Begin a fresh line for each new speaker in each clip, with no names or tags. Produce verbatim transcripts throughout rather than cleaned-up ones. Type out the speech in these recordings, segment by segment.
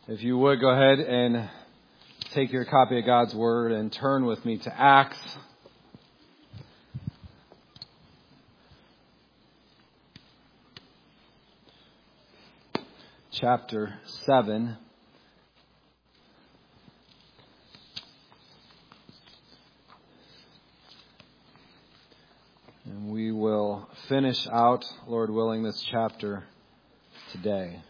If you would, go ahead and take your copy of God's Word and turn with me to Acts. Chapter seven. And we will finish out, Lord willing, this chapter today.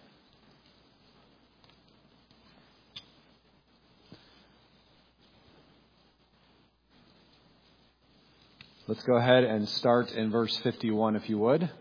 Let's go ahead and start in verse fifty-one, if you would.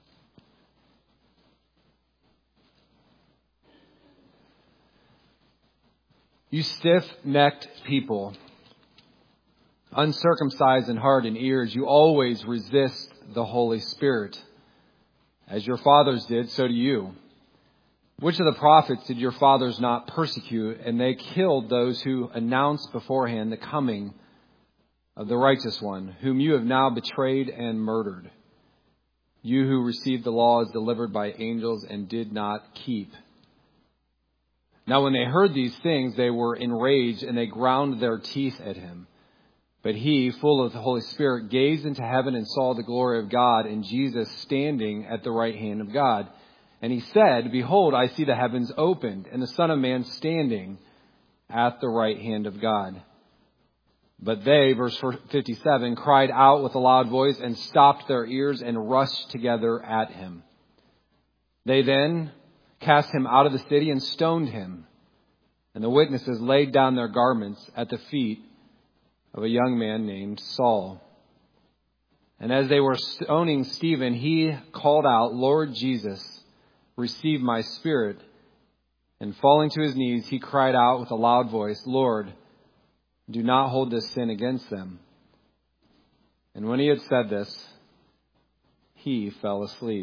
You stiff-necked people, uncircumcised in heart and ears, you always resist the Holy Spirit. As your fathers did, so do you. Which of the prophets did your fathers not persecute? And they killed those who announced beforehand the coming of the righteous one, whom you have now betrayed and murdered. You who received the law as delivered by angels and did not keep. Now when they heard these things, they were enraged and they ground their teeth at him. But he, full of the Holy Spirit, gazed into heaven and saw the glory of God and Jesus standing at the right hand of God. And he said, Behold, I see the heavens opened and the Son of Man standing at the right hand of God. But they, verse fifty-seven, cried out with a loud voice and stopped their ears and rushed together at him. They then cast him out of the city and stoned him. And the witnesses laid down their garments at the feet of a young man named Saul. And as they were stoning Stephen, he called out, Lord Jesus, receive my spirit. And falling to his knees, he cried out with a loud voice, Lord, do not hold this sin against them. And when he had said this, he fell asleep.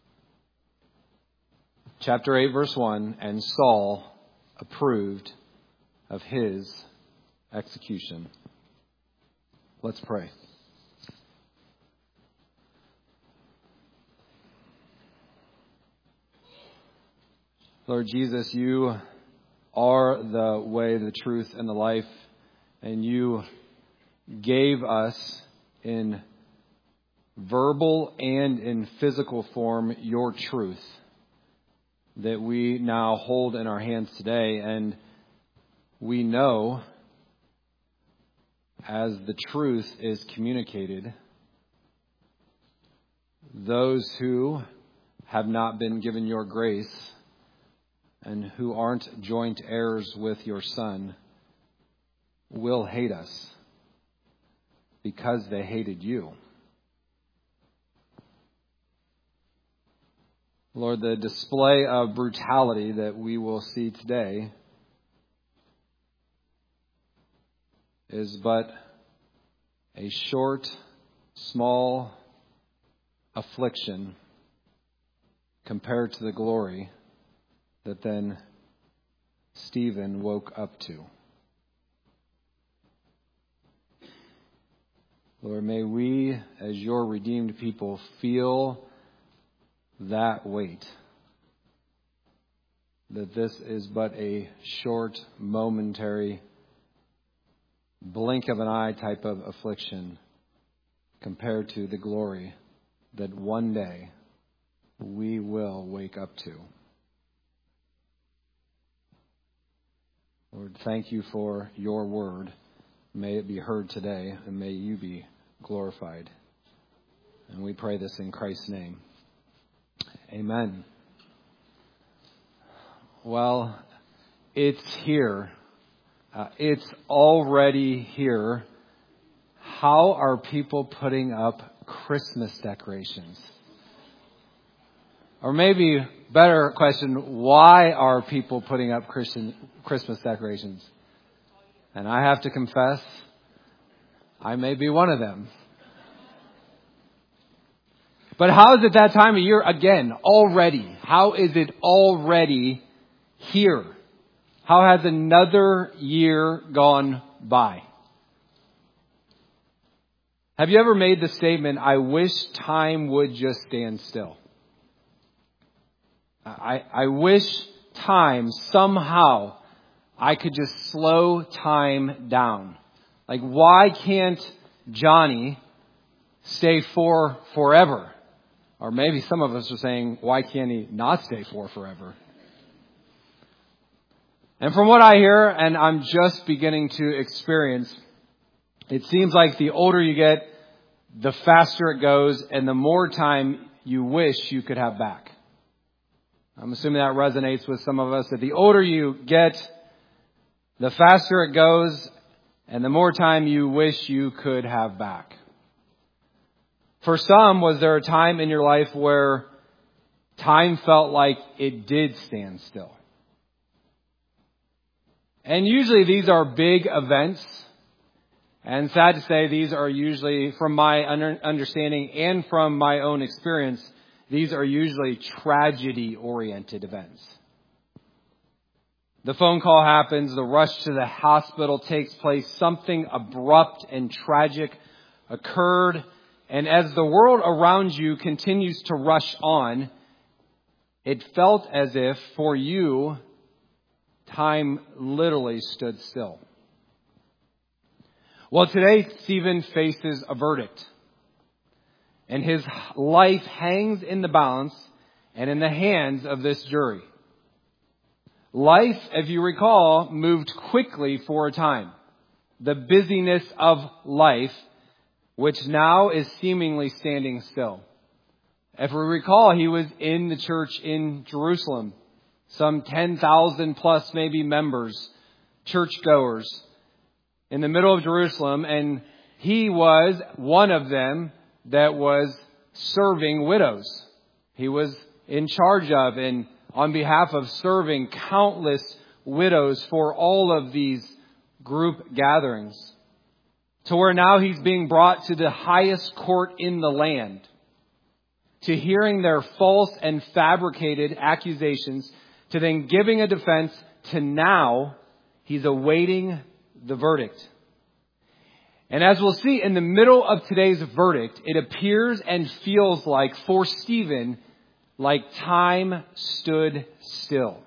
Chapter eight, verse one, and Saul approved of his execution. Let's pray. Lord Jesus, you are the way, the truth, and the life. And you gave us in verbal and in physical form your truth that we now hold in our hands today. And we know as the truth is communicated, those who have not been given your grace and who aren't joint heirs with your Son will hate us because they hated you. Lord, the display of brutality that we will see today is but a short, small affliction compared to the glory that then Stephen woke up to. Lord, may we, as your redeemed people, feel that weight. That this is but a short, momentary, blink of an eye type of affliction compared to the glory that one day we will wake up to. Lord, thank you for your word. May it be heard today, and may you be glorified. And we pray this in Christ's name. Amen. Well, it's here. Uh, it's already here. How are people putting up Christmas decorations? Or maybe, better question, why are people putting up Christian, Christmas decorations? And I have to confess, I may be one of them. But how is it that time of year again, already? How is it already here? How has another year gone by? Have you ever made the statement, I wish time would just stand still? I, I wish time, somehow, I could just slow time down. Like, why can't Johnny stay four forever? Or maybe some of us are saying, why can't he not stay four forever? And from what I hear, and I'm just beginning to experience, it seems like the older you get, the faster it goes, and the more time you wish you could have back. I'm assuming that resonates with some of us, that the older you get, the faster it goes, and the more time you wish you could have back. For some, was there a time in your life where time felt like it did stand still? And usually these are big events. And sad to say, these are usually, from my understanding and from my own experience, these are usually tragedy-oriented events. The phone call happens, the rush to the hospital takes place, something abrupt and tragic occurred, and as the world around you continues to rush on, it felt as if, for you, time literally stood still. Well, today, Stephen faces a verdict. And his life hangs in the balance and in the hands of this jury. Life, if you recall, moved quickly for a time. The busyness of life, which now is seemingly standing still. If we recall, he was in the church in Jerusalem. Some ten thousand plus maybe members, churchgoers, in the middle of Jerusalem. And he was one of them that was serving widows. He was in charge of and on behalf of serving countless widows for all of these group gatherings. To where now he's being brought to the highest court in the land, to hearing their false and fabricated accusations, to then giving a defense, to now he's awaiting the verdict. And as we'll see in the middle of today's verdict, it appears and feels like for Stephen, like time stood still.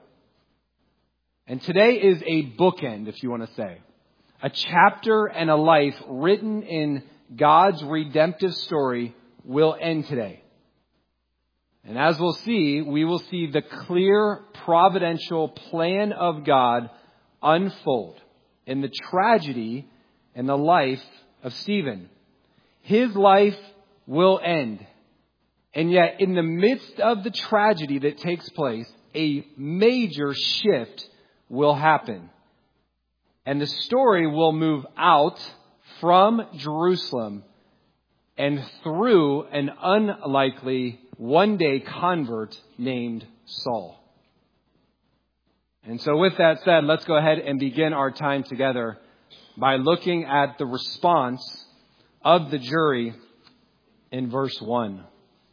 And today is a bookend, if you want to say. A chapter and a life written in God's redemptive story will end today. And as we'll see, we will see the clear providential plan of God unfold in the tragedy and the life of Stephen. His life will end. And yet, in the midst of the tragedy that takes place, a major shift will happen. And the story will move out from Jerusalem and through an unlikely one-day convert named Saul. And so with that said, let's go ahead and begin our time together by looking at the response of the jury in verse one.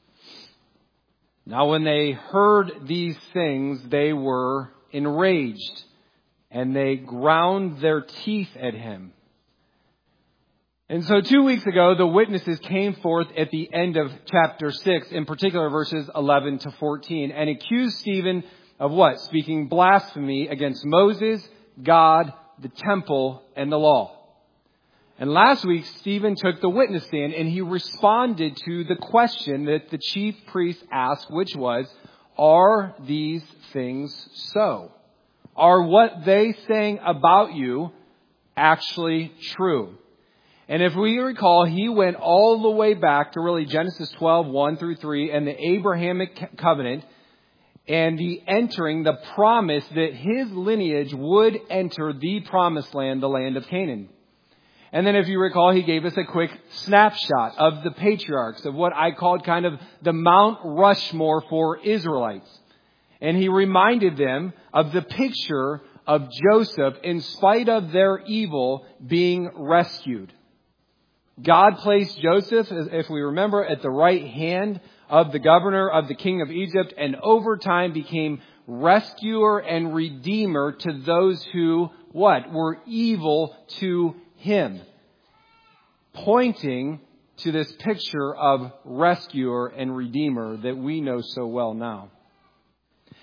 Now when they heard these things, they were enraged, and they ground their teeth at him. And so two weeks ago, the witnesses came forth at the end of chapter six, in particular verses eleven to fourteen, and accused Stephen of what? Speaking blasphemy against Moses, God, the temple, and the law. And last week, Stephen took the witness stand and he responded to the question that the chief priest asked, which was, are these things so? Are what they saying about you actually true? And if we recall, he went all the way back to really Genesis twelve, one through three, and the Abrahamic covenant, and the entering the promise that his lineage would enter the promised land, the land of Canaan. And then if you recall, he gave us a quick snapshot of the patriarchs, of what I called kind of the Mount Rushmore for Israelites. And he reminded them of the picture of Joseph, in spite of their evil, being rescued. God placed Joseph, if we remember, at the right hand of the governor of the king of Egypt, and over time became rescuer and redeemer to those who, what? Were evil to him. Pointing to this picture of rescuer and redeemer that we know so well now.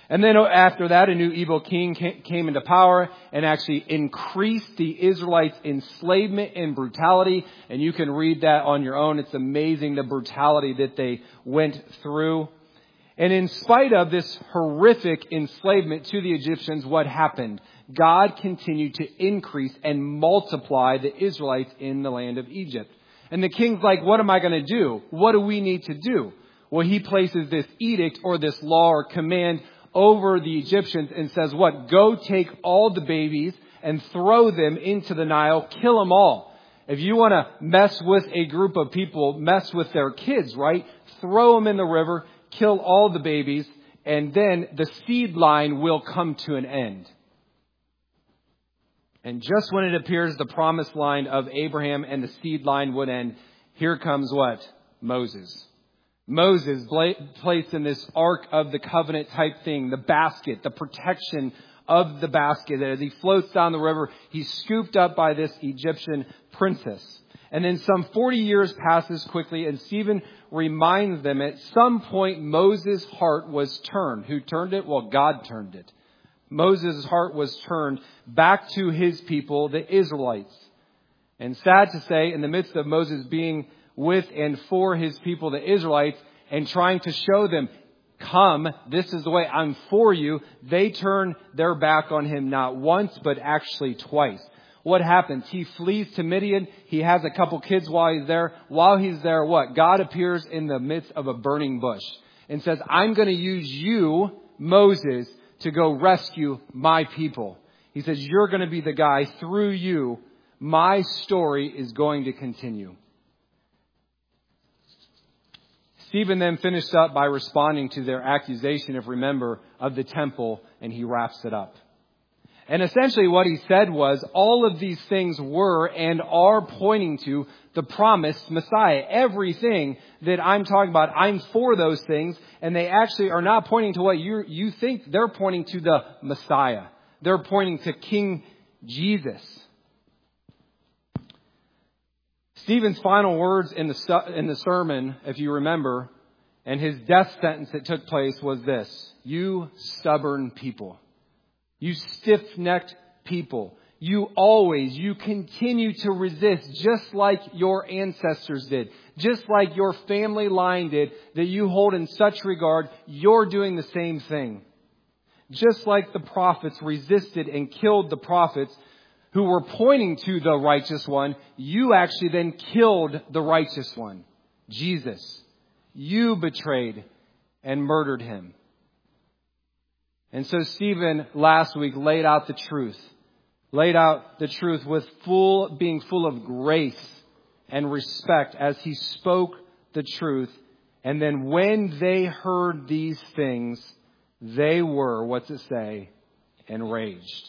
And then after that, a new evil king came into power and actually increased the Israelites' enslavement and brutality. And you can read that on your own. It's amazing the brutality that they went through. And in spite of this horrific enslavement to the Egyptians, what happened? God continued to increase and multiply the Israelites in the land of Egypt. And the king's like, what am I going to do? What do we need to do? Well, he places this edict or this law or command over the Egyptians and says, what? Go take all the babies and throw them into the Nile, kill them all. If you want to mess with a group of people, mess with their kids, right? Throw them in the river, kill all the babies, and then the seed line will come to an end. And just when it appears the promised line of Abraham and the seed line would end, here comes what? Moses. Moses placed in this Ark of the Covenant type thing, the basket, the protection of the basket. As he floats down the river, he's scooped up by this Egyptian princess. And then some forty years passes quickly, and Stephen reminds them at some point Moses' heart was turned. Who turned it? Well, God turned it. Moses' heart was turned back to his people, the Israelites. And sad to say, in the midst of Moses being with and for his people, the Israelites, and trying to show them, come, this is the way, I'm for you, they turn their back on him not once, but actually twice. What happens? He flees to Midian. He has a couple kids while he's there. While he's there, what? God appears in the midst of a burning bush and says, I'm going to use you, Moses, to go rescue my people. He says, you're going to be the guy. Through you, my story is going to continue. Stephen then finished up by responding to their accusation, if remember, of the temple, and he wraps it up. And essentially what he said was, all of these things were and are pointing to the promised Messiah. Everything that I'm talking about, I'm for those things, and they actually are not pointing to what you you think. They're pointing to the Messiah. They're pointing to King Jesus. Stephen's final words in the in the sermon, if you remember, and his death sentence that took place was this: you stubborn people, you stiff-necked people, you always, you continue to resist just like your ancestors did, just like your family line did, that you hold in such regard, you're doing the same thing. Just like the prophets resisted and killed the prophets who were pointing to the righteous one, you actually then killed the righteous one, Jesus. You betrayed and murdered him. And so Stephen last week laid out the truth, laid out the truth with full, being full of grace and respect as he spoke the truth. And then when they heard these things, they were, what's it say, enraged.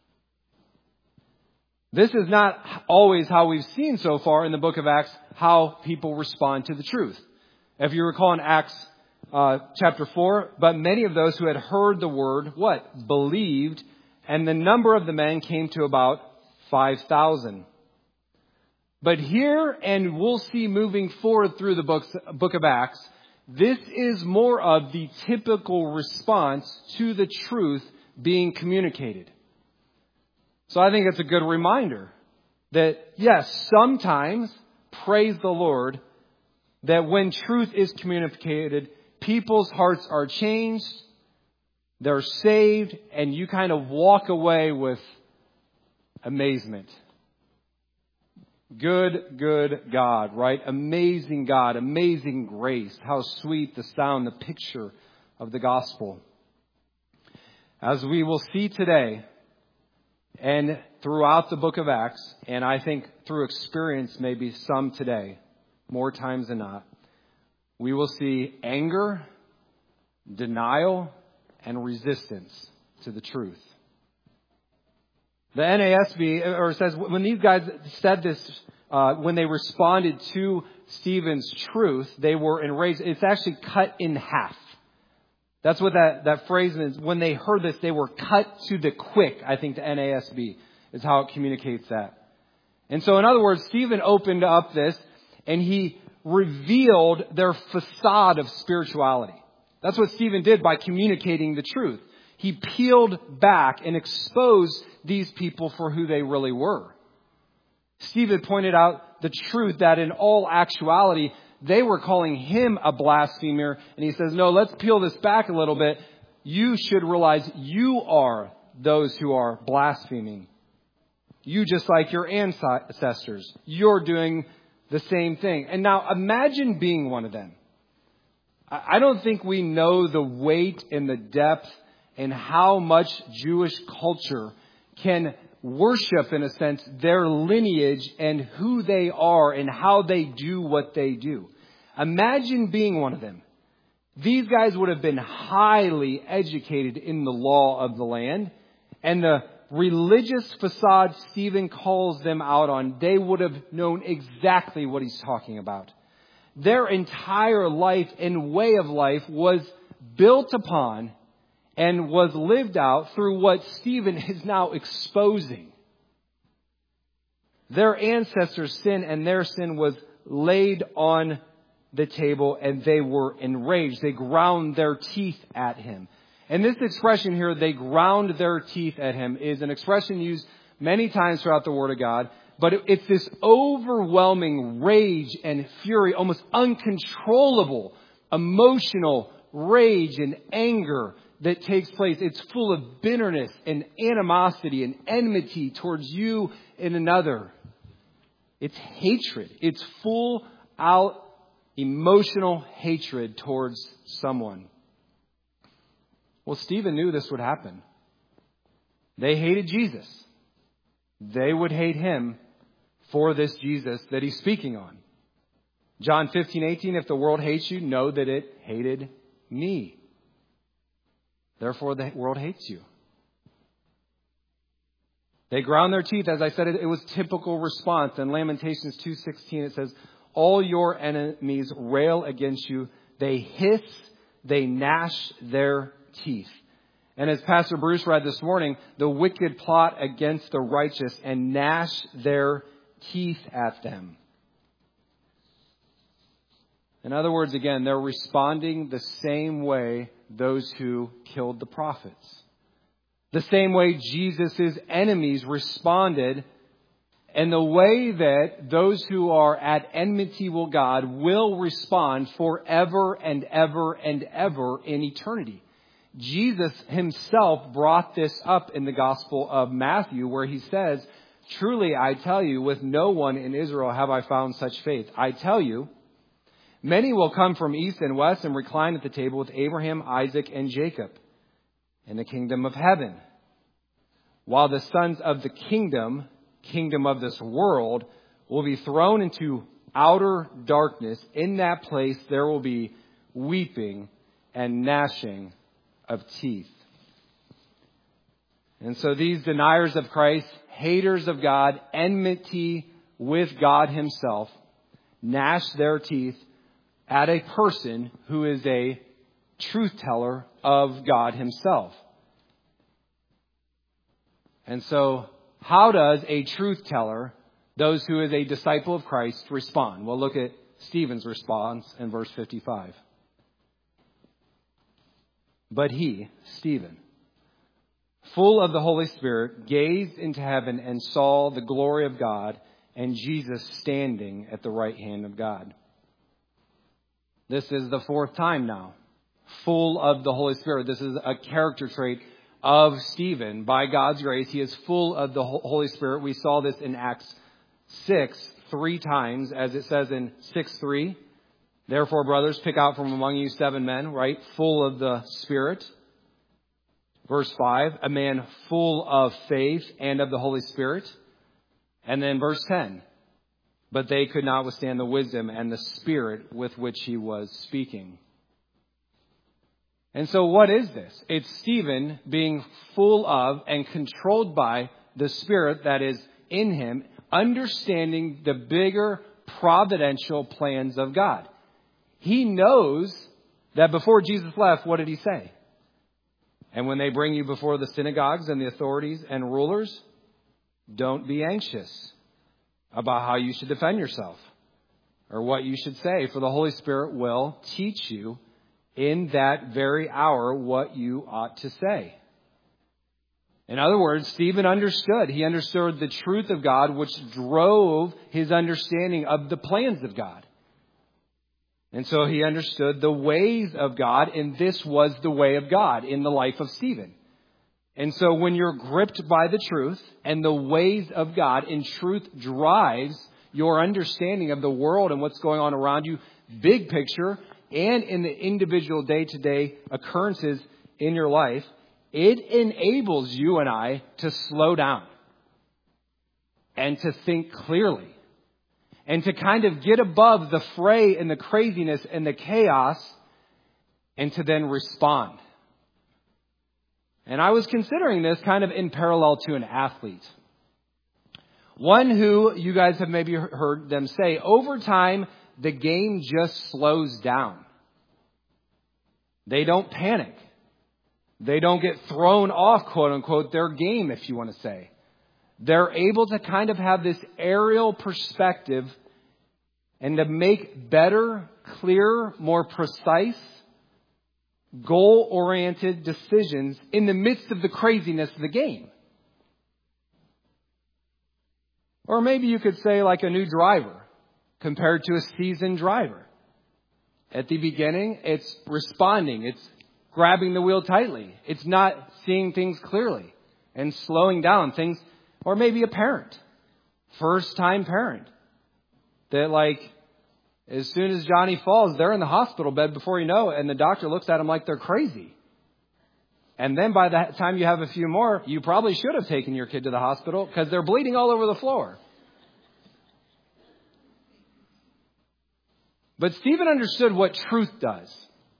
This is not always how we've seen so far in the book of Acts, how people respond to the truth. If you recall in Acts uh, chapter four, but many of those who had heard the word, what? Believed, and the number of the men came to about five thousand. But here, and we'll see moving forward through the books, book of Acts, this is more of the typical response to the truth being communicated. So I think it's a good reminder that, yes, sometimes, praise the Lord, that when truth is communicated, people's hearts are changed, they're saved, and you kind of walk away with amazement. Good, good God, right? Amazing God, amazing grace. How sweet the sound, the picture of the gospel. As we will see today, and throughout the book of Acts, and I think through experience, maybe some today, more times than not, we will see anger, denial, and resistance to the truth. The N A S B or says when these guys said this, uh, when they responded to Stephen's truth, they were enraged. It's actually cut in half. That's what that, that phrase is. When they heard this, they were cut to the quick. I think the N A S B is how it communicates that. And so, in other words, Stephen opened up this and he revealed their facade of spirituality. That's what Stephen did by communicating the truth. He peeled back and exposed these people for who they really were. Stephen pointed out the truth that in all actuality, they were calling him a blasphemer. And he says, no, let's peel this back a little bit. You should realize you are those who are blaspheming. You, just like your ancestors, you're doing the same thing. And now imagine being one of them. I don't think we know the weight and the depth and how much Jewish culture can worship, in a sense, their lineage and who they are and how they do what they do. Imagine being one of them. These guys would have been highly educated in the law of the land, and the religious facade Stephen calls them out on, they would have known exactly what he's talking about. Their entire life and way of life was built upon and was lived out through what Stephen is now exposing. Their ancestors' sin and their sin was laid on the table, and they were enraged. They ground their teeth at him. And this expression here, they ground their teeth at him, is an expression used many times throughout the Word of God. But it's this overwhelming rage and fury, almost uncontrollable emotional rage and anger that takes place. It's full of bitterness and animosity and enmity towards you and another. It's hatred. It's full out emotional hatred towards someone. Well, Stephen knew this would happen. They hated Jesus. They would hate him for this Jesus that he's speaking on. John fifteen eighteen, if the world hates you, know that it hated me. Therefore, the world hates you. They ground their teeth. As I said, it was typical response. In Lamentations two sixteen, it says, all your enemies rail against you. They hiss, they gnash their teeth. And as Pastor Bruce read this morning, the wicked plot against the righteous and gnash their teeth at them. In other words, again, they're responding the same way those who killed the prophets. The same way Jesus' enemies responded, and the way that those who are at enmity with God will respond forever and ever and ever in eternity. Jesus himself brought this up in the Gospel of Matthew, where he says, truly, I tell you, with no one in Israel have I found such faith. I tell you, many will come from east and west and recline at the table with Abraham, Isaac, and Jacob in the kingdom of heaven. While the sons of the kingdom, kingdom of this world, will be thrown into outer darkness. In that place there will be weeping and gnashing of teeth. And so these deniers of Christ, haters of God, enmity with God himself, gnash their teeth at a person who is a truth teller of God himself. And so how does a truth teller, those who is a disciple of Christ, respond? Well, look at Stephen's response in verse fifty-five. But he, Stephen, full of the Holy Spirit, gazed into heaven and saw the glory of God and Jesus standing at the right hand of God. This is the fourth time now. Full of the Holy Spirit. This is a character trait of Stephen. By God's grace, he is full of the Holy Spirit. We saw this in Acts six, three times, as it says in six three. Therefore, brothers, pick out from among you seven men, right? Full of the Spirit. Verse five, a man full of faith and of the Holy Spirit. And then verse ten, but they could not withstand the wisdom and the spirit with which he was speaking. And so what is this? It's Stephen being full of and controlled by the Spirit that is in him, understanding the bigger providential plans of God. He knows that before Jesus left, what did he say? And when they bring you before the synagogues and the authorities and rulers, don't be anxious about how you should defend yourself or what you should say, for the Holy Spirit will teach you in that very hour what you ought to say. In other words, Stephen understood. He understood the truth of God, which drove his understanding of the plans of God. And so he understood the ways of God, and this was the way of God in the life of Stephen. And so when you're gripped by the truth and the ways of God, and truth drives your understanding of the world and what's going on around you, big picture, and in the individual day-to-day occurrences in your life, it enables you and I to slow down and to think clearly and to kind of get above the fray and the craziness and the chaos and to then respond. And I was considering this kind of in parallel to an athlete. One who you guys have maybe heard them say, over time, the game just slows down. They don't panic. They don't get thrown off, quote unquote, their game, if you want to say. They're able to kind of have this aerial perspective and to make better, clearer, more precise, goal-oriented decisions in the midst of the craziness of the game. Or maybe you could say like a new driver compared to a seasoned driver. At the beginning, it's responding. It's grabbing the wheel tightly. It's not seeing things clearly and slowing down things. Or maybe a parent, first-time parent, that like as soon as Johnny falls, they're in the hospital bed before you know it, and the doctor looks at them like they're crazy. And then by the time you have a few more, you probably should have taken your kid to the hospital because they're bleeding all over the floor. But Stephen understood what truth does.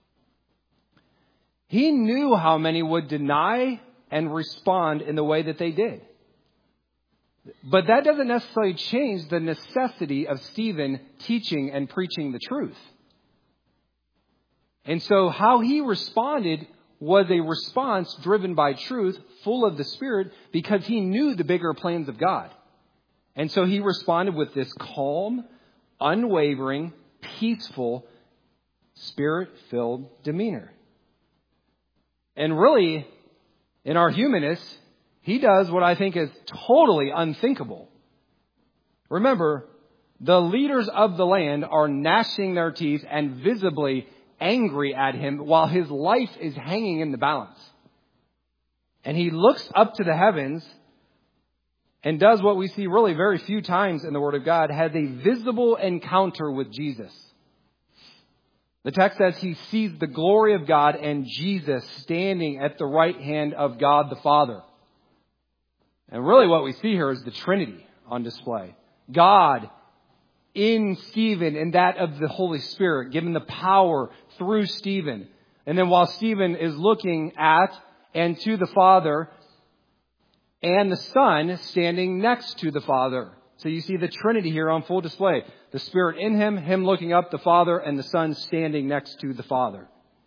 He knew how many would deny and respond in the way that they did. But that doesn't necessarily change the necessity of Stephen teaching and preaching the truth. And so how he responded was a response driven by truth, full of the Spirit, because he knew the bigger plans of God. And so he responded with this calm, unwavering, peaceful, Spirit-filled demeanor. And really, in our humanness, he does what I think is totally unthinkable. Remember, the leaders of the land are gnashing their teeth and visibly angry at him while his life is hanging in the balance. And he looks up to the heavens and does what we see really very few times in the Word of God, has a visible encounter with Jesus. The text says he sees the glory of God and Jesus standing at the right hand of God the Father. And really what we see here is the Trinity on display. God in Stephen and that of the Holy Spirit, given the power through Stephen. And then while Stephen is looking at and to the Father, and the Son standing next to the Father. So you see the Trinity here on full display. The Spirit in him, him looking up, the Father, and the Son standing next to the Father.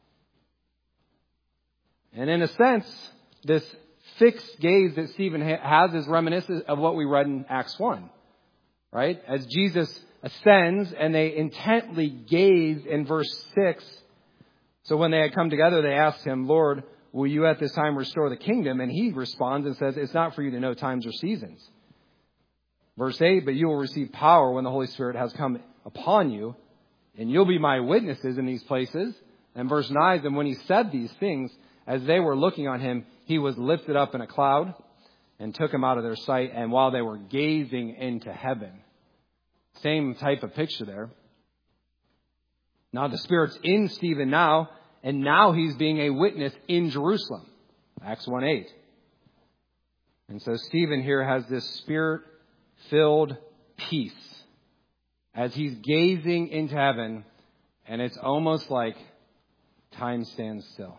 And in a sense, this fixed gaze that Stephen has is reminiscent of what we read in Acts one. Right? As Jesus ascends and they intently gaze in verse six. So when they had come together, they asked him, Lord, will you at this time restore the kingdom? And he responds and says, it's not for you to know times or seasons. Verse eight, but you will receive power when the Holy Spirit has come upon you, and you'll be my witnesses in these places. And verse nine, and when he said these things, as they were looking on him, he was lifted up in a cloud and took him out of their sight. And while they were gazing into heaven, same type of picture there. Now the Spirit's in Stephen now, and now he's being a witness in Jerusalem. Acts one eight. And so Stephen here has this Spirit-filled peace as he's gazing into heaven, and it's almost like time stands still.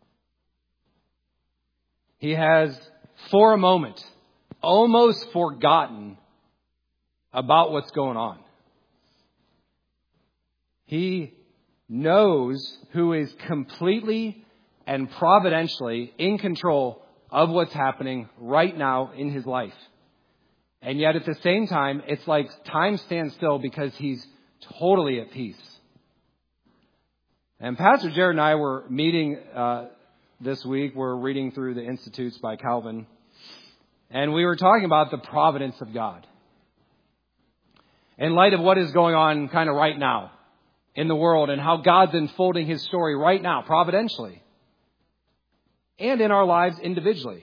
He has, for a moment, almost forgotten about what's going on. He knows who is completely and providentially in control of what's happening right now in his life. And yet at the same time, it's like time stands still because he's totally at peace. And Pastor Jared and I were meeting uh, this week. We're reading through the Institutes by Calvin. And we were talking about the providence of God. In light of what is going on kind of right now in the world and how God's unfolding his story right now, providentially. And in our lives individually.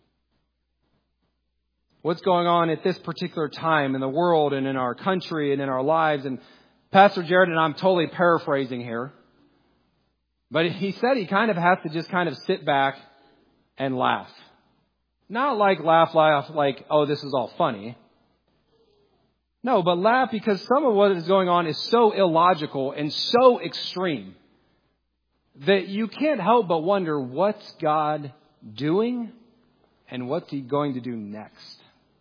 What's going on at this particular time in the world and in our country and in our lives. And Pastor Jared and I'm totally paraphrasing here. But he said he kind of has to just kind of sit back and laugh. Not like laugh, laugh, like, oh, this is all funny. No, but laugh because some of what is going on is so illogical and so extreme that you can't help but wonder what's God doing and what's he going to do next.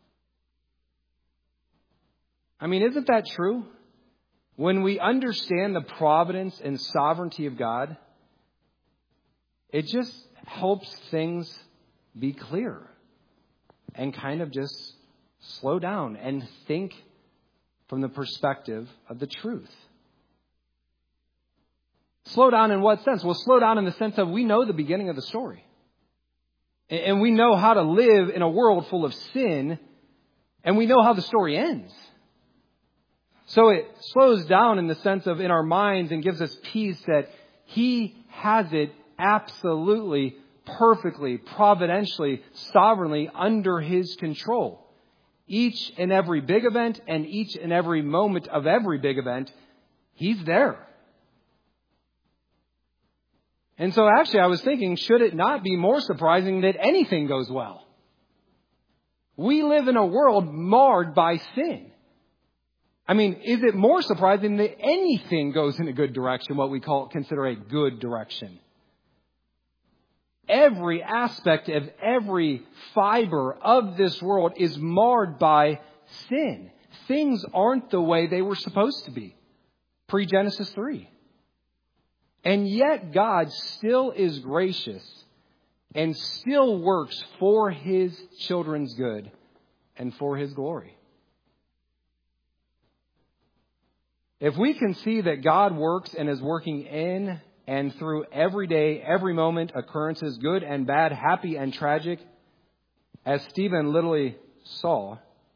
I mean, isn't that true? When we understand the providence and sovereignty of God, it just helps things be clear and kind of just slow down and think from the perspective of the truth. Slow down in what sense? Well, slow down in the sense of we know the beginning of the story. And we know how to live in a world full of sin. And we know how the story ends. So it slows down in the sense of in our minds and gives us peace that he has it absolutely, perfectly, providentially, sovereignly under his control. Each and every big event and each and every moment of every big event, he's there. And so actually I was thinking, should it not be more surprising that anything goes well? We live in a world marred by sin. I mean, is it more surprising that anything goes in a good direction, what we call consider a good direction? Every aspect of every fiber of this world is marred by sin. Things aren't the way they were supposed to be. Pre-Genesis three. And yet God still is gracious and still works for his children's good and for his glory. If we can see that God works and is working in and through every day, every moment, occurrences, good and bad, happy and tragic, as Stephen literally saw,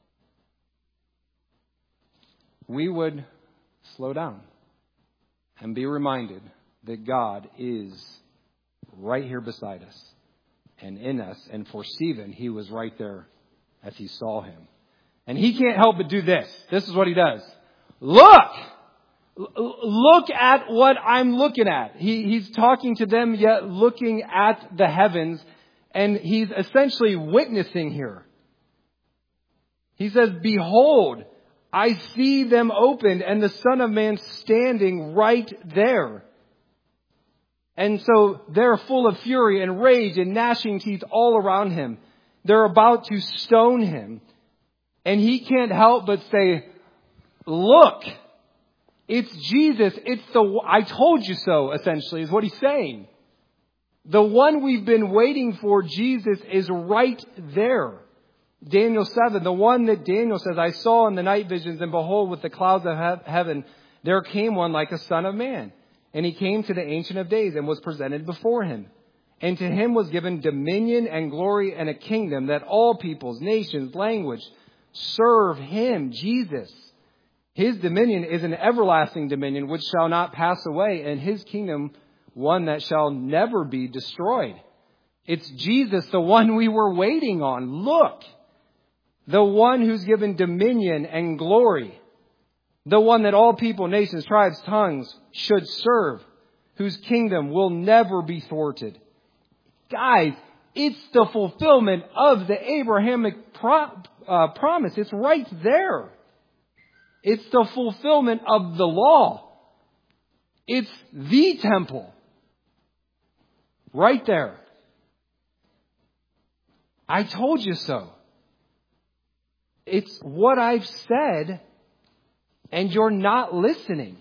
we would slow down and be reminded that God is right here beside us and in us. And for Stephen, he was right there as he saw him. And he can't help but do this. This is what he does. Look! Look at what I'm looking at. He, he's talking to them, yet looking at the heavens, and he's essentially witnessing here. He says, behold, I see them opened, and the Son of Man standing right there. And so they're full of fury and rage and gnashing teeth all around him. They're about to stone him. And he can't help but say, look! It's Jesus. It's the, I told you so, essentially, is what he's saying. The one we've been waiting for, Jesus, is right there. Daniel seven, the one that Daniel says, I saw in the night visions, and behold, with the clouds of he- heaven, there came one like a son of man. And he came to the Ancient of Days and was presented before him. And to him was given dominion and glory and a kingdom that all peoples, nations, language serve him, Jesus. His dominion is an everlasting dominion which shall not pass away, and his kingdom one that shall never be destroyed. It's Jesus, the one we were waiting on. Look, the one who's given dominion and glory, the one that all people, nations, tribes, tongues should serve, whose kingdom will never be thwarted. Guys, it's the fulfillment of the Abrahamic pro- uh, promise. It's right there. It's the fulfillment of the law. It's the temple. Right there. I told you so. It's what I've said, and you're not listening.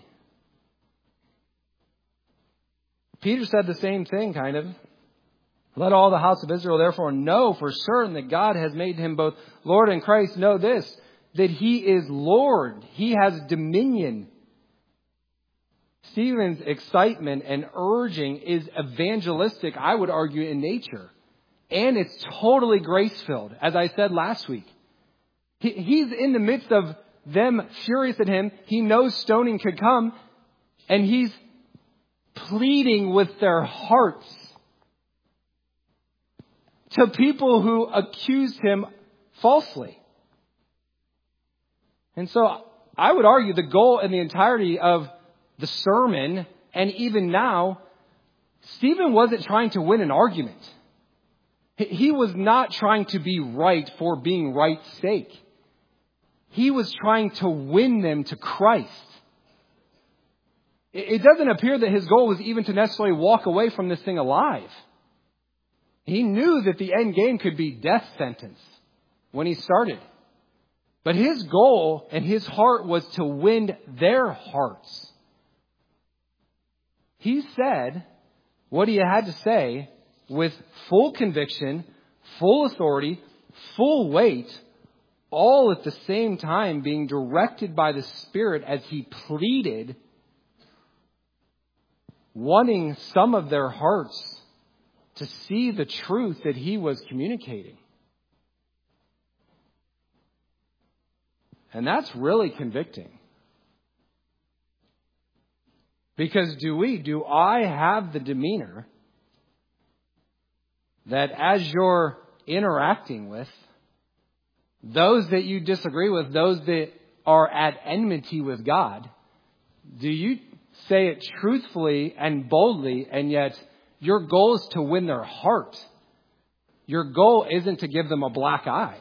Peter said the same thing, kind of. Let all the house of Israel therefore know for certain that God has made him both Lord and Christ. Know this, that he is Lord. He has dominion. Stephen's excitement and urging is evangelistic, I would argue, in nature. And it's totally grace-filled, as I said last week. He, he's in the midst of them furious at him. He knows stoning could come. And he's pleading with their hearts to people who accused him falsely. And so I would argue the goal in the entirety of the sermon, and even now, Stephen wasn't trying to win an argument. He was not trying to be right for being right's sake. He was trying to win them to Christ. It doesn't appear that his goal was even to necessarily walk away from this thing alive. He knew that the end game could be death sentence when he started. But his goal and his heart was to win their hearts. He said what he had to say with full conviction, full authority, full weight, all at the same time being directed by the Spirit as he pleaded, wanting some of their hearts to see the truth that he was communicating. And that's really convicting. Because do we, do I have the demeanor that as you're interacting with those that you disagree with, those that are at enmity with God, do you say it truthfully and boldly, and yet your goal is to win their heart? Your goal isn't to give them a black eye.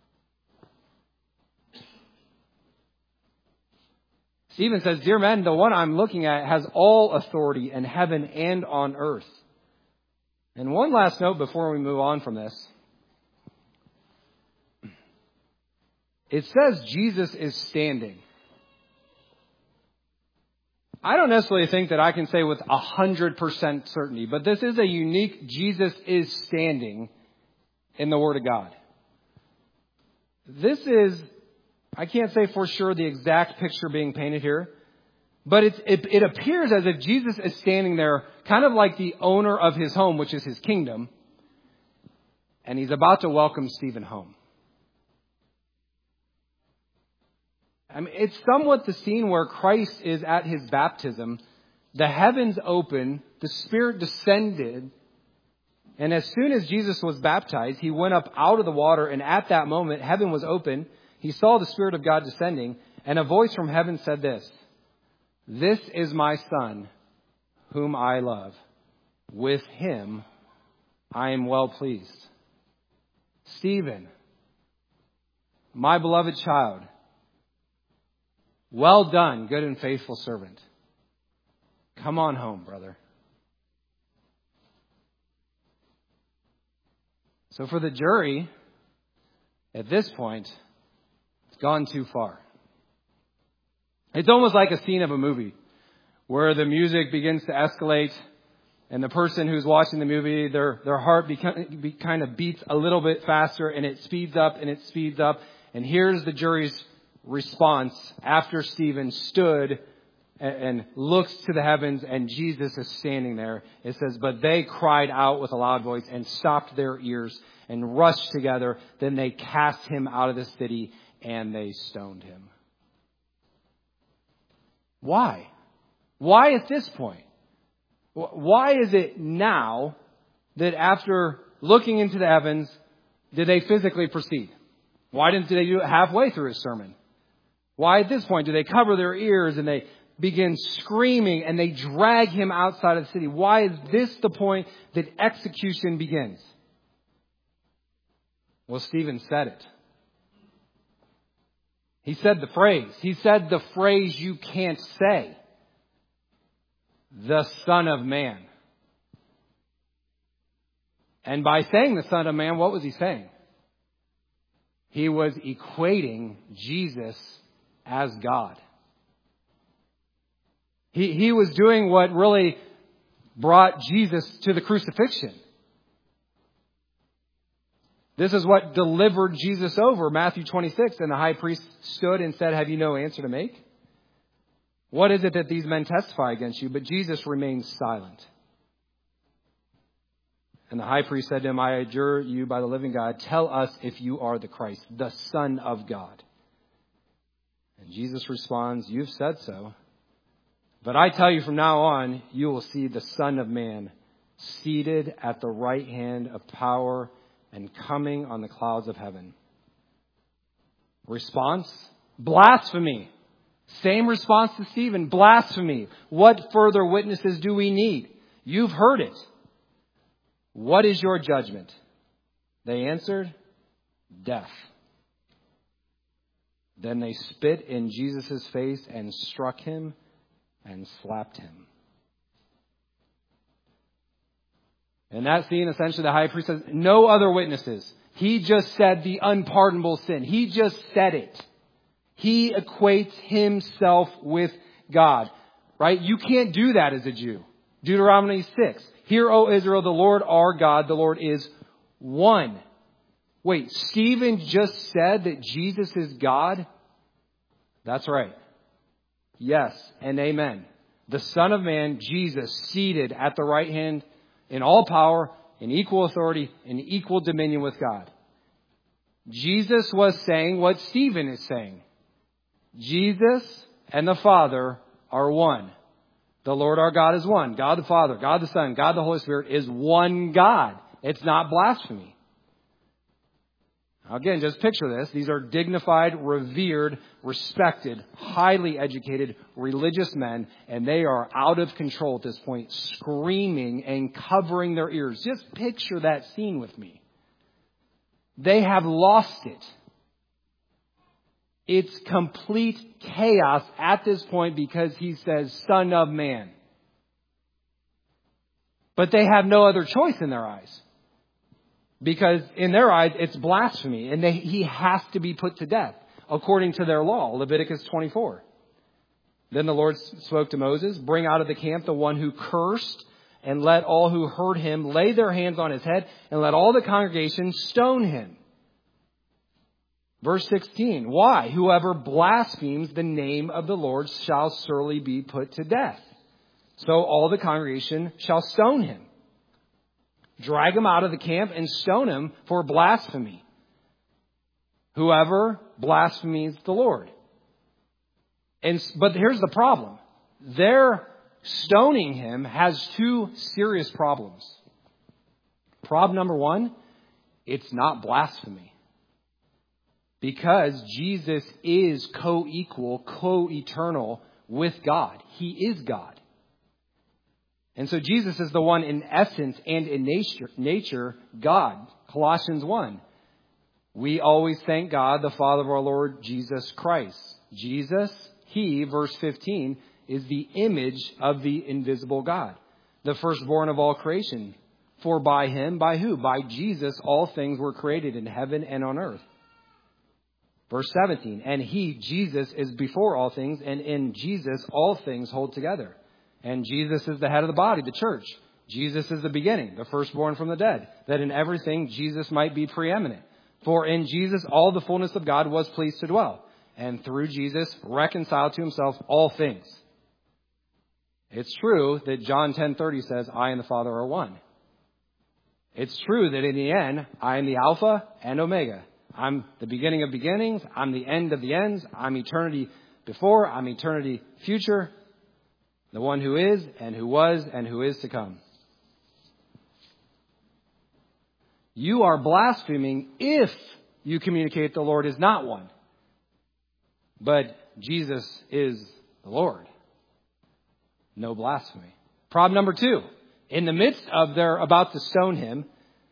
Stephen says, "Dear men, the one I'm looking at has all authority in heaven and on earth." And one last note before we move on from this. It says Jesus is standing. I don't necessarily think that I can say with one hundred percent certainty, but this is a unique Jesus is standing in the Word of God. This is, I can't say for sure the exact picture being painted here, but it's, it, it appears as if Jesus is standing there kind of like the owner of his home, which is his kingdom, and he's about to welcome Stephen home. I mean, it's somewhat the scene where Christ is at his baptism. The heavens open, the Spirit descended, and as soon as Jesus was baptized, he went up out of the water, and at that moment, heaven was open. He saw the Spirit of God descending, and a voice from heaven said this, "This is my Son, whom I love. With him I am well pleased." Stephen, my beloved child, well done, good and faithful servant. Come on home, brother. So for the jury, at this point, it's gone too far. It's almost like a scene of a movie where the music begins to escalate and the person who's watching the movie, their, their heart beca- be, kind of beats a little bit faster, and it speeds up and it speeds up. And here's the jury's response after Stephen stood and, and looks to the heavens and Jesus is standing there. It says, "But they cried out with a loud voice and stopped their ears and rushed together. Then they cast him out of the city and they stoned him." Why? Why at this point? Why is it now that after looking into the heavens, did they physically proceed? Why didn't they do it halfway through his sermon? Why at this point do they cover their ears and they begin screaming and they drag him outside of the city? Why is this the point that execution begins? Well, Stephen said it. He said the phrase. He said the phrase you can't say. The Son of Man. And by saying the Son of Man, what was he saying? He was equating Jesus as God. He, he was doing what really brought Jesus to the crucifixion. This is what delivered Jesus over. Matthew twenty-six, and the high priest stood and said, "Have you no answer to make?" What is it that these men testify against you? But Jesus remained silent. And the high priest said to him, I adjure you by the living God, tell us if you are the Christ, the Son of God. And Jesus responds, you've said so. But I tell you from now on, you will see the Son of Man seated at the right hand of power and coming on the clouds of heaven. Response? Blasphemy. Same response to Stephen. Blasphemy. What further witnesses do we need? You've heard it. What is your judgment? They answered, death. Then they spit in Jesus' face and struck him and slapped him. In that scene, essentially, the high priest says, no other witnesses. He just said the unpardonable sin. He just said it. He equates himself with God. Right? You can't do that as a Jew. Deuteronomy six. Hear, O Israel, the Lord our God, the Lord is one. Wait, Stephen just said that Jesus is God? That's right. Yes and amen. The Son of Man, Jesus, seated at the right hand in all power, in equal authority, in equal dominion with God. Jesus was saying what Stephen is saying. Jesus and the Father are one. The Lord our God is one. God the Father, God the Son, God the Holy Spirit is one God. It's not blasphemy. Now again, just picture this. These are dignified, revered, respected, highly educated, religious men, and they are out of control at this point, screaming and covering their ears. Just picture that scene with me. They have lost it. It's complete chaos at this point because he says, Son of Man. But they have no other choice in their eyes. Because in their eyes, it's blasphemy. And they, he has to be put to death according to their law, Leviticus twenty-four. Then the Lord spoke to Moses, bring out of the camp the one who cursed, and let all who heard him lay their hands on his head, and let all the congregation stone him. Verse sixteen, why? Whoever blasphemes the name of the Lord shall surely be put to death. So all the congregation shall stone him. Drag him out of the camp and stone him for blasphemy. Whoever blasphemes the Lord. And, but here's the problem. Their stoning him has two serious problems. Problem number one, it's not blasphemy. Because Jesus is co-equal, co-eternal with God. He is God. And so Jesus is the one in essence and in nature, nature God. Colossians one. We always thank God, the Father of our Lord Jesus Christ. Jesus, He, verse fifteen, is the image of the invisible God, the firstborn of all creation. For by Him, by who? By Jesus, all things were created in heaven and on earth. Verse seventeen, and He, Jesus, is before all things, and in Jesus all things hold together. And Jesus is the head of the body, the church. Jesus is the beginning, the firstborn from the dead, that in everything Jesus might be preeminent. For in Jesus all the fullness of God was pleased to dwell, and through Jesus reconciled to Himself all things. It's true that John ten thirty says, I and the Father are one. It's true that in the end, I am the Alpha and Omega. I'm the beginning of beginnings. I'm the end of the ends. I'm eternity before. I'm eternity future. The one who is and who was and who is to come. You are blaspheming if you communicate the Lord is not one. But Jesus is the Lord. No blasphemy. Problem number two. In the midst of their about to stone him,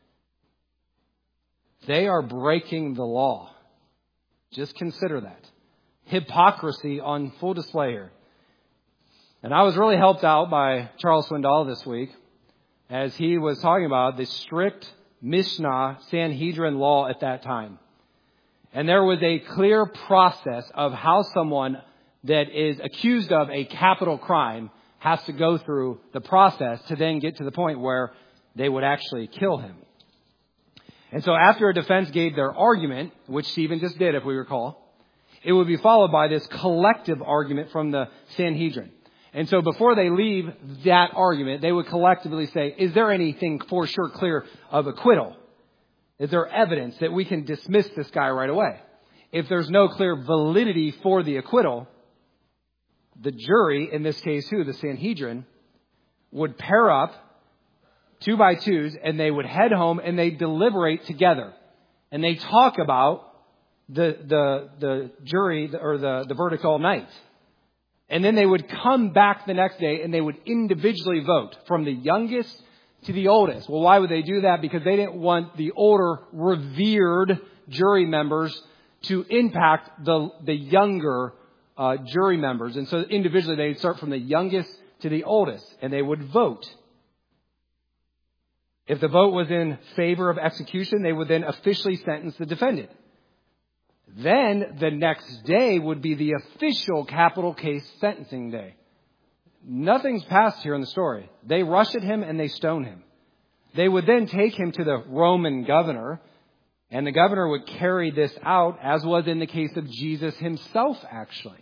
they are breaking the law. Just consider that. Hypocrisy on full display here. And I was really helped out by Charles Swindoll this week as he was talking about the strict Mishnah Sanhedrin law at that time. And there was a clear process of how someone that is accused of a capital crime has to go through the process to then get to the point where they would actually kill him. And so after a defense gave their argument, which Stephen just did, if we recall,
it would be followed by this collective argument from the Sanhedrin. And so before they leave that argument, they would collectively say, is there anything for sure clear of acquittal? Is there evidence that we can dismiss this guy right away? If there's no clear validity for the acquittal, the jury, in this case who? The Sanhedrin, would pair up two by twos and they would head home and they deliberate together. And they talk about the the the jury or the, the verdict all night. And then they would come back the next day and they would individually vote from the youngest to the oldest. Well, why would they do that? Because they didn't want the older, revered jury members to impact the the younger uh, jury members. And so individually they'd start from the youngest to the oldest and they would vote. If the vote was in favor of execution, they would then officially sentence the defendant. Then the next day would be the official capital case sentencing day. Nothing's passed here in the story. They rush at him and they stone him. They would then take him to the Roman governor, and the governor would carry this out, as was in the case of Jesus himself, actually.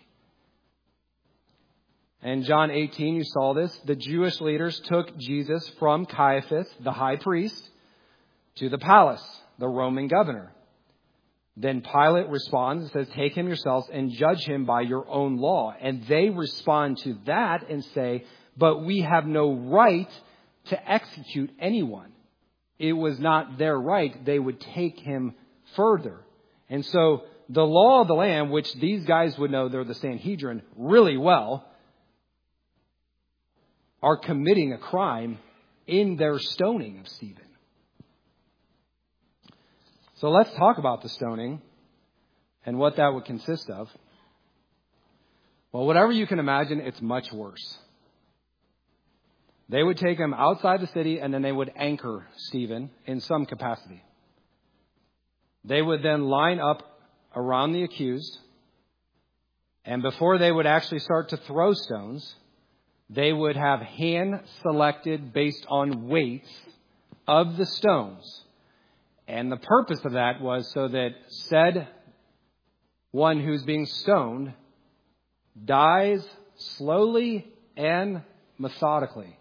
In John eighteen, you saw this. The Jewish leaders took Jesus from Caiaphas, the high priest, to the palace, the Roman governor. Then Pilate responds and says, take him yourselves and judge him by your own law. And they respond to that and say, but we have no right to execute anyone. It was not their right. They would take him further. And so the law of the land, which these guys would know, they're the Sanhedrin, really well, are committing a crime in their stoning of Stephen. So let's talk about the stoning and what that would consist of. Well, whatever you can imagine, it's much worse. They would take him outside the city and then they would anchor Stephen in some capacity. They would then line up around the accused. And before they would actually start to throw stones, they would have hand selected based on weights of the stones. And the purpose of that was so that said one who's being stoned dies slowly and methodically.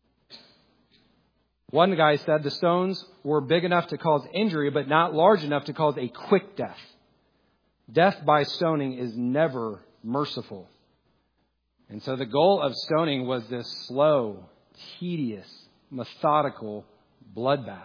One guy said the stones were big enough to cause injury, but not large enough to cause a quick death. Death by stoning is never merciful. And so the goal of stoning was this slow, tedious, methodical bloodbath.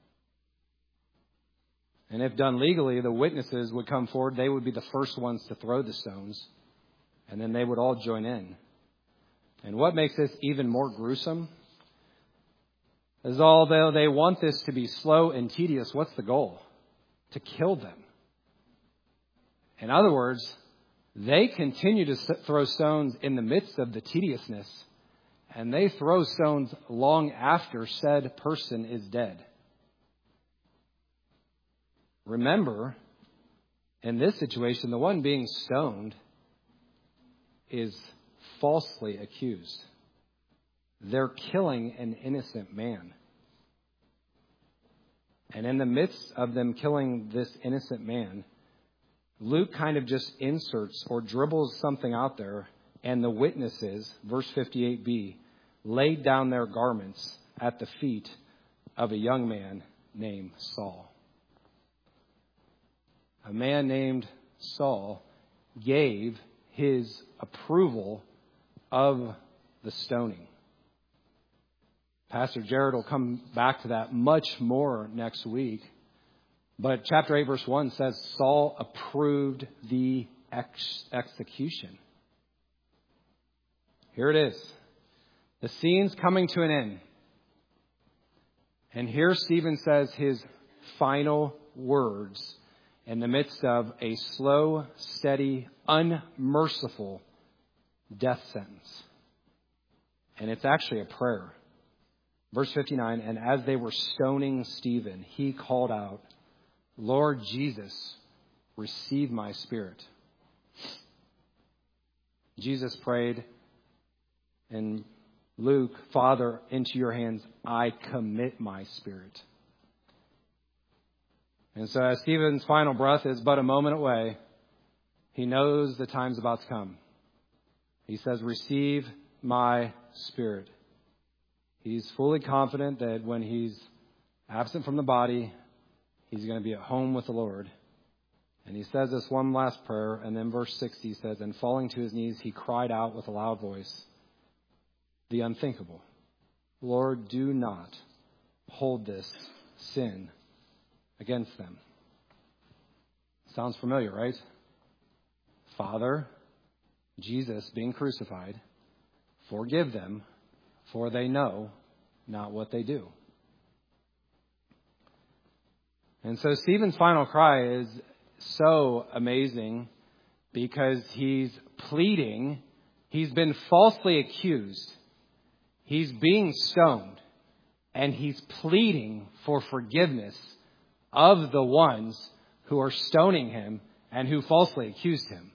And if done legally, the witnesses would come forward. They would be the first ones to throw the stones. And then they would all join in. And what makes this even more gruesome is although they want this to be slow and tedious, what's the goal? To kill them. In other words, they continue to throw stones in the midst of the tediousness. And they throw stones long after said person is dead. Remember, in this situation, the one being stoned is falsely accused. They're killing an innocent man. And in the midst of them killing this innocent man, Luke kind of just inserts or dribbles something out there, and the witnesses, verse fifty-eight b, laid down their garments at the feet of a young man named Saul. A man named Saul gave his approval of the stoning. Pastor Jared will come back to that much more next week. But chapter eight, verse one says Saul approved the ex- execution. Here it is. The scene's coming to an end. And here Stephen says his final words in the midst of a slow, steady, unmerciful death sentence. And it's actually a prayer. Verse fifty-nine, and as they were stoning Stephen, he called out, Lord Jesus, receive my spirit. Jesus prayed in Luke, Father, into your hands I commit my spirit. And so as Stephen's final breath is but a moment away, He knows the time's about to come. He says, receive my Spirit. He's fully confident that when he's absent from the body, he's going to be at home with the Lord. And he says this one last prayer, and then verse sixty says, and falling to his knees, he cried out with a loud voice, the unthinkable, Lord, do not hold this sin against them. Sounds familiar, right? Father, Jesus being crucified, forgive them, for they know not what they do. And so Stephen's final cry is so amazing because he's pleading. He's been falsely accused. He's being stoned. And he's pleading for forgiveness of the ones who are stoning him and who falsely accused him.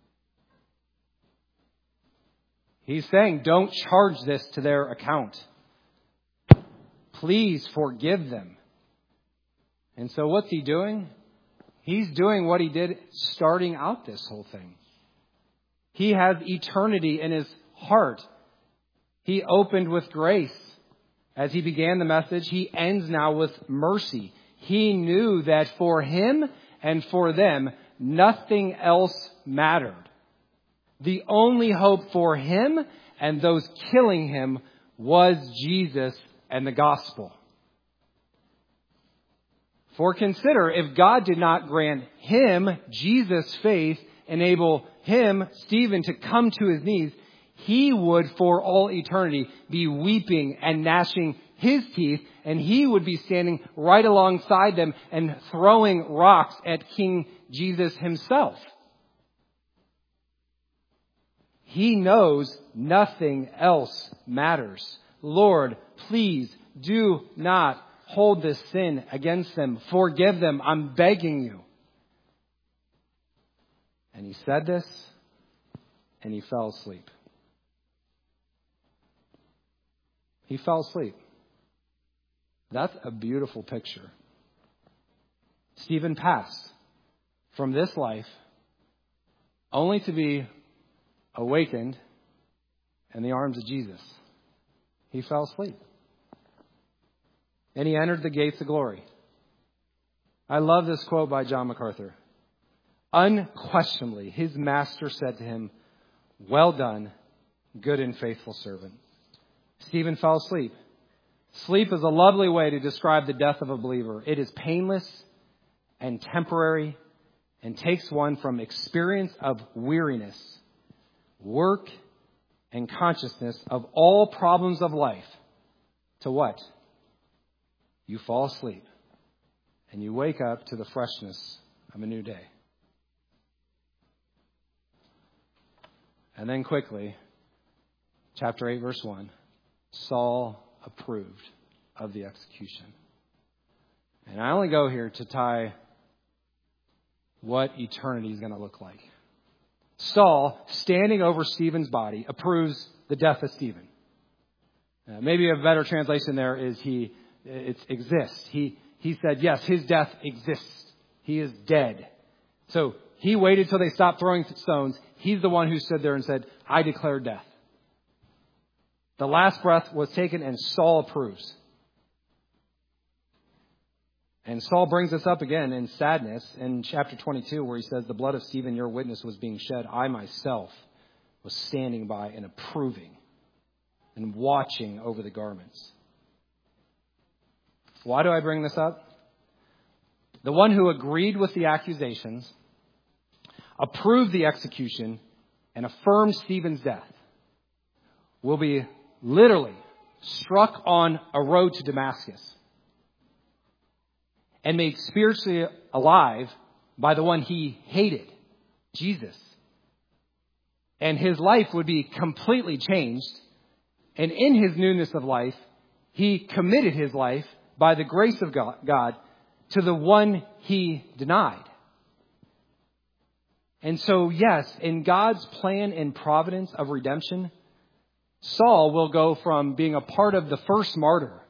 He's saying, don't charge this to their account. Please forgive them. And so what's he doing? He's doing what he did starting out this whole thing. He has eternity in his heart. He opened with grace. As he began the message, he ends now with mercy. He knew that for him and for them, nothing else mattered. The only hope for him and those killing him was Jesus and the gospel. For consider, if God did not grant him, Jesus, faith, enable him, Stephen, to come to his knees, he would for all eternity be weeping and gnashing his teeth, and he would be standing right alongside them and throwing rocks at King Jesus himself. He knows nothing else matters. Lord, please do not hold this sin against them. Forgive them. I'm begging you. And he said this, and he fell asleep. He fell asleep. That's a beautiful picture. Stephen passed from this life only to be awakened in the arms of Jesus. He fell asleep. And he entered the gates of glory. I love this quote by John MacArthur. Unquestionably, his master said to him, well done, good and faithful servant. Stephen fell asleep. Sleep is a lovely way to describe the death of a believer. It is painless and temporary and takes one from experience of weariness, work, and consciousness of all problems of life to what? You fall asleep and you wake up to the freshness of a new day. And then quickly, chapter eight, verse one, Saul approved of the execution. And I only go here to tie what eternity is going to look like. Saul, standing over Stephen's body, approves the death of Stephen. Uh, maybe a better translation there is he it exists. He he said, yes, his death exists. He is dead. So he waited till they stopped throwing stones. He's the one who stood there and said, I declare death. The last breath was taken and Saul approves. And Saul brings us up again in sadness in chapter twenty-two where he says, the blood of Stephen, your witness, was being shed. I myself was standing by and approving and watching over the garments. Why do I bring this up? The one who agreed with the accusations, approved the execution, and affirmed Stephen's death will be literally struck on a road to Damascus and made spiritually alive by the one he hated, Jesus. And his life would be completely changed. And in his newness of life, he committed his life by the grace of God to the one he denied. And so, yes, in God's plan and providence of redemption, Saul will go from being a part of the first martyr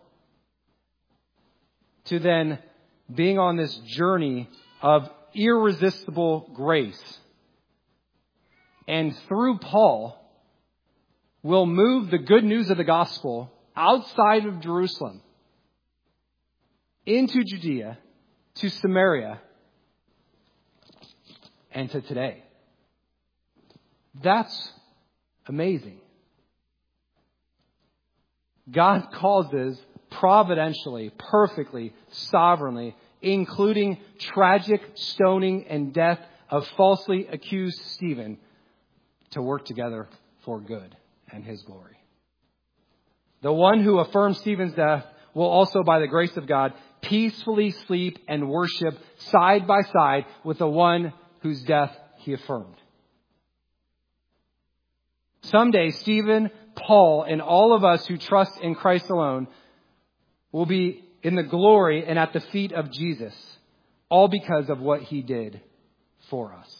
to then being on this journey of irresistible grace and through Paul will move the good news of the gospel outside of Jerusalem into Judea, to Samaria, and to today. That's amazing. God causes providentially, perfectly, sovereignly, including tragic stoning and death of falsely accused Stephen, to work together for good and His glory. The one who affirmed Stephen's death will also, by the grace of God, peacefully sleep and worship side by side with the one whose death he affirmed. Someday, Stephen, Paul, and all of us who trust in Christ alone will be in the glory and at the feet of Jesus, all because of what He did for us.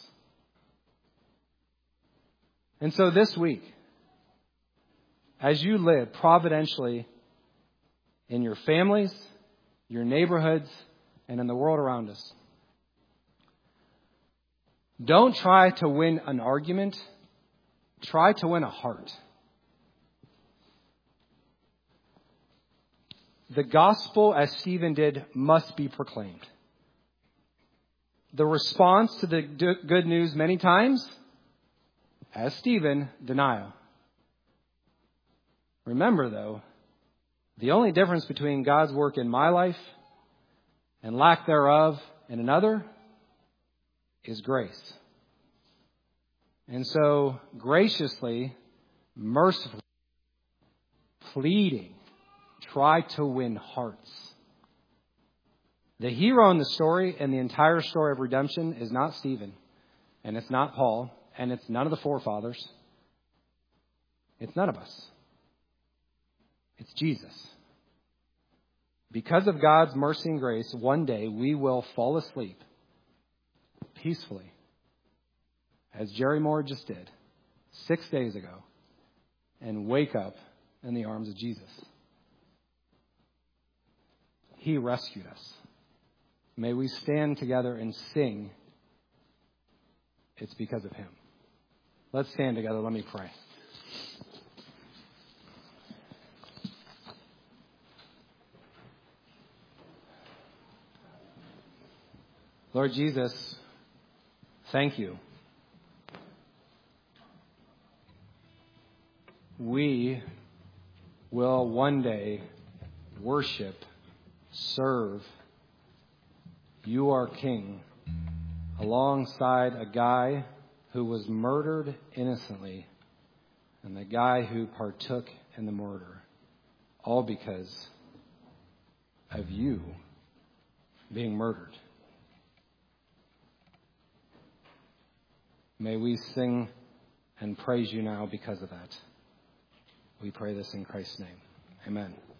And so this week, as you live providentially in your families, your neighborhoods, and in the world around us, don't try to win an argument. Try to win a heart. The gospel, as Stephen did, must be proclaimed. The response to the good news many times, as Stephen, denial. Remember, though, the only difference between God's work in my life and lack thereof in another is grace. And so, graciously, mercifully, pleading, try to win hearts. The hero in the story and the entire story of redemption is not Stephen, and it's not Paul, and it's none of the forefathers. It's none of us. It's Jesus. Because of God's mercy and grace, one day we will fall asleep peacefully, as Jerry Moore just did six days ago, and wake up in the arms of Jesus. He rescued us. May we stand together and sing, it's because of Him. Let's stand together. Let me pray. Lord Jesus, thank you. We will one day worship, serve you, our King, alongside a guy who was murdered innocently and the guy who partook in the murder, all because of you being murdered. May we sing and praise you now because of that. We pray this in Christ's name. Amen.